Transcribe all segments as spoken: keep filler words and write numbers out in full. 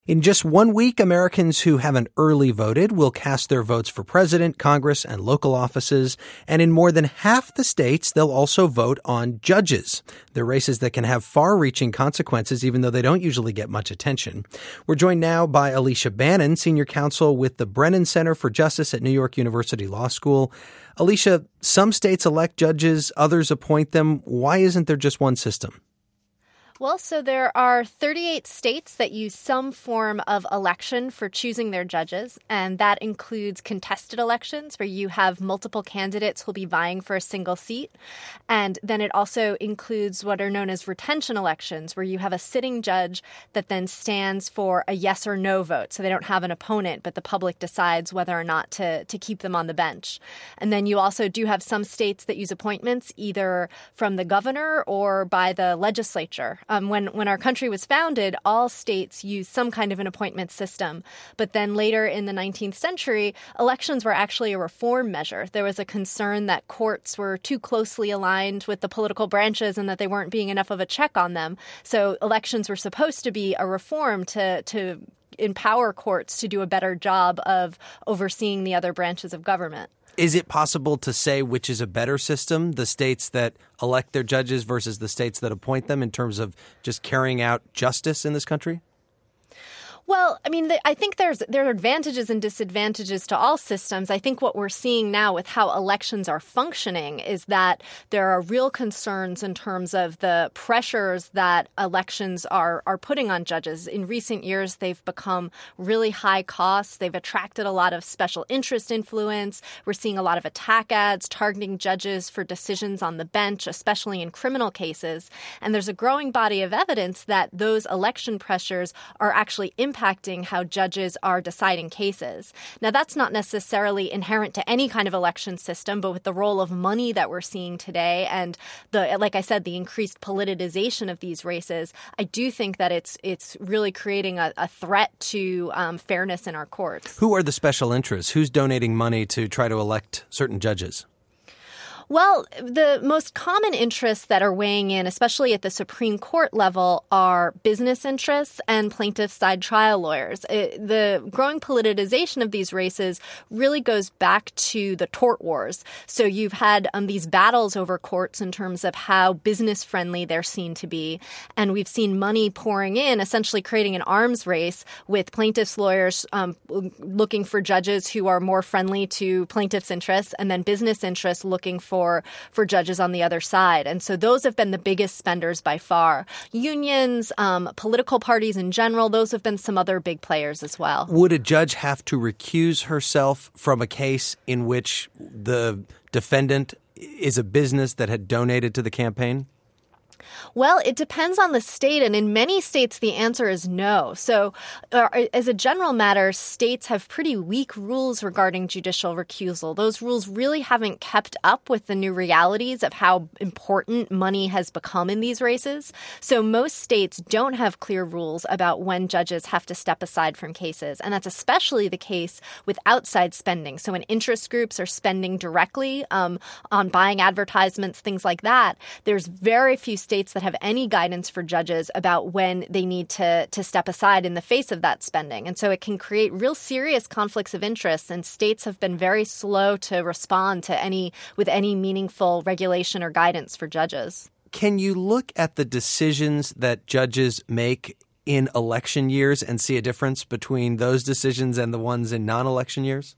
In just one week, Americans who haven't early voted will cast their votes for president, Congress, and local offices. And in more than half the states, they'll also vote on judges. They're races that can have far-reaching consequences, even though they don't usually get much attention. We're joined now by Alicia Bannon, senior counsel with the Brennan Center for Justice at New York University Law School. Alicia, some states elect judges, others appoint them. Why isn't there just one system? Well, so there are thirty-eight states that use some form of election for choosing their judges, and that includes contested elections where you have multiple candidates who'll be vying for a single seat. And then it also includes what are known as retention elections, where you have a sitting judge that then stands for a yes or no vote. So they don't have an opponent, but the public decides whether or not to, to keep them on the bench. And then you also do have some states that use appointments either from the governor or by the legislature. Um, when, when our country was founded, all states used some kind of an appointment system. But then later in the nineteenth century, elections were actually a reform measure. There was a concern that courts were too closely aligned with the political branches and that they weren't being enough of a check on them. So elections were supposed to be a reform to to empower courts to do a better job of overseeing the other branches of government. Is it possible to say which is a better system, the states that elect their judges versus the states that appoint them in terms of just carrying out justice in this country? Well, I mean, I think there's there are advantages and disadvantages to all systems. I think what we're seeing now with how elections are functioning is that there are real concerns in terms of the pressures that elections are are putting on judges. In recent years, they've become really high costs. They've attracted a lot of special interest influence. We're seeing a lot of attack ads targeting judges for decisions on the bench, especially in criminal cases. And there's a growing body of evidence that those election pressures are actually impacting impacting how judges are deciding cases. Now, that's not necessarily inherent to any kind of election system, but with the role of money that we're seeing today and the, like I said, the increased politicization of these races, I do think that it's it's really creating a, a threat to um, fairness in our courts. Who are the special interests? Who's donating money to try to elect certain judges? Well, the most common interests that are weighing in, especially at the Supreme Court level, are business interests and plaintiff side trial lawyers. It, the growing politicization of these races really goes back to the tort wars. So you've had um, these battles over courts in terms of how business friendly they're seen to be. And we've seen money pouring in, essentially creating an arms race with plaintiffs' lawyers um, looking for judges who are more friendly to plaintiffs' interests and then business interests looking for For, for judges on the other side. And so those have been the biggest spenders by far. Unions, um, political parties in general, those have been some other big players as well. Would a judge have to recuse herself from a case in which the defendant is a business that had donated to the campaign? Well, it depends on the state, and in many states, the answer is no. So uh, as a general matter, states have pretty weak rules regarding judicial recusal. Those rules really haven't kept up with the new realities of how important money has become in these races. So most states don't have clear rules about when judges have to step aside from cases, and that's especially the case with outside spending. So when interest groups are spending directly um, on buying advertisements, things like that, there's very few states that have any guidance for judges about when they need to, to step aside in the face of that spending. And so it can create real serious conflicts of interest, and states have been very slow to respond to any with any meaningful regulation or guidance for judges. Can you look at the decisions that judges make in election years and see a difference between those decisions and the ones in non-election years?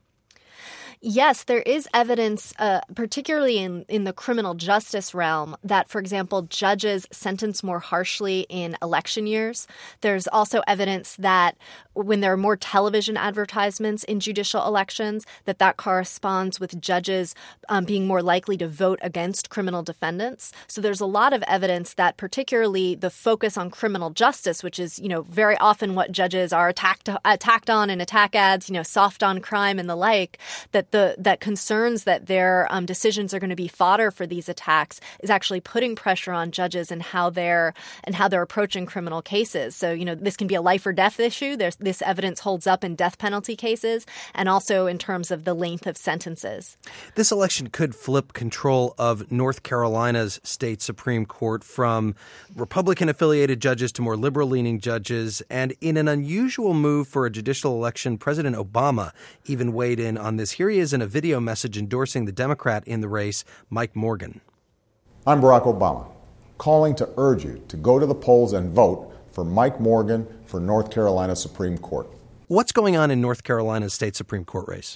Yes, there is evidence, uh, particularly in, in the criminal justice realm, that, for example, judges sentence more harshly in election years. There's also evidence that when there are more television advertisements in judicial elections, that that corresponds with judges um, being more likely to vote against criminal defendants. So there's a lot of evidence that particularly the focus on criminal justice, which is, you know, very often what judges are attacked attacked on in attack ads, you know, soft on crime and the like, that that the that concerns that their um, decisions are going to be fodder for these attacks is actually putting pressure on judges and how they're and how they're approaching criminal cases. So, you know, this can be a life or death issue. There's, this evidence holds up in death penalty cases and also in terms of the length of sentences. This election could flip control of North Carolina's state Supreme Court from Republican-affiliated judges to more liberal-leaning judges. And in an unusual move for a judicial election, President Obama even weighed in on this. Here he is in a video message endorsing the Democrat in the race, Mike Morgan. I'm Barack Obama, calling to urge you to go to the polls and vote for Mike Morgan for North Carolina Supreme Court. What's going on in North Carolina's state Supreme Court race?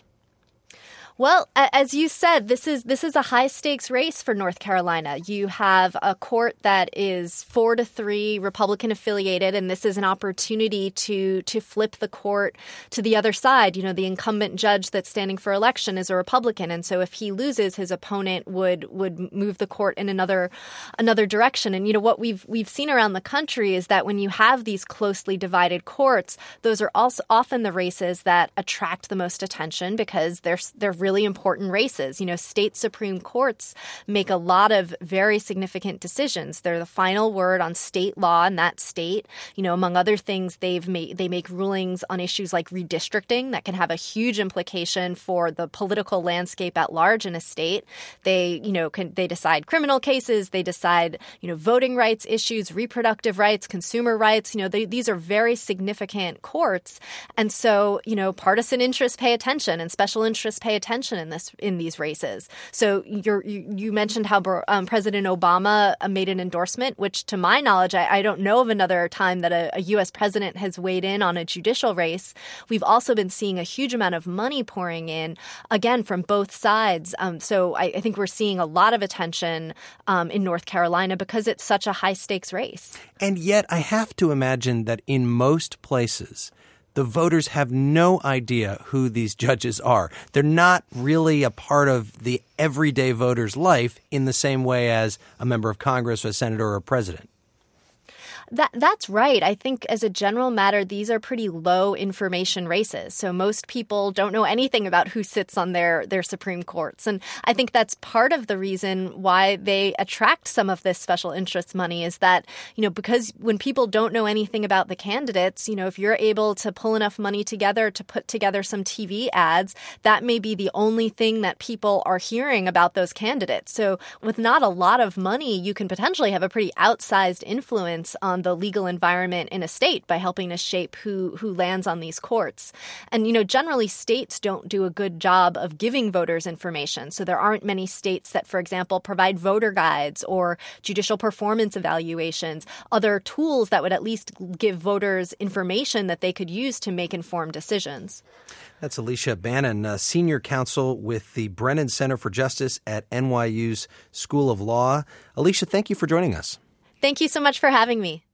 Well, as you said, this is this is a high-stakes race for North Carolina. You have a court that is four to three Republican-affiliated, and this is an opportunity to to flip the court to the other side. You know, the incumbent judge that's standing for election is a Republican, and so if he loses, his opponent would would move the court in another another direction. And you know what we've we've seen around the country is that when you have these closely divided courts, those are also often the races that attract the most attention because they're they're really important races. You know, state Supreme Courts make a lot of very significant decisions. They're the final word on state law in that state. You know, among other things, they've made they make rulings on issues like redistricting that can have a huge implication for the political landscape at large in a state. They, you know, can they decide criminal cases, they decide, you know, voting rights issues, reproductive rights, consumer rights. You know, they, these are very significant courts. And so, you know, partisan interests pay attention and special interests pay attention in this in these races. So you're, you you mentioned how um, President Obama made an endorsement, which to my knowledge, I, I don't know of another time that a, a U S president has weighed in on a judicial race. We've also been seeing a huge amount of money pouring in, again, from both sides. Um, so I, I think we're seeing a lot of attention um, in North Carolina because it's such a high-stakes race. And yet I have to imagine that in most places, the voters have no idea who these judges are. They're not really a part of the everyday voter's life in the same way as a member of Congress, a senator, or a president. That that's right. I think as a general matter, these are pretty low information races. So most people don't know anything about who sits on their, their Supreme Courts. And I think that's part of the reason why they attract some of this special interest money is that, you know, because when people don't know anything about the candidates, you know, if you're able to pull enough money together to put together some T V ads, that may be the only thing that people are hearing about those candidates. So with not a lot of money, you can potentially have a pretty outsized influence on the legal environment in a state by helping to shape who who lands on these courts. And, you know, generally states don't do a good job of giving voters information. So there aren't many states that, for example, provide voter guides or judicial performance evaluations, other tools that would at least give voters information that they could use to make informed decisions. That's Alicia Bannon, uh, senior counsel with the Brennan Center for Justice at N Y U's School of Law. Alicia, thank you for joining us. Thank you so much for having me.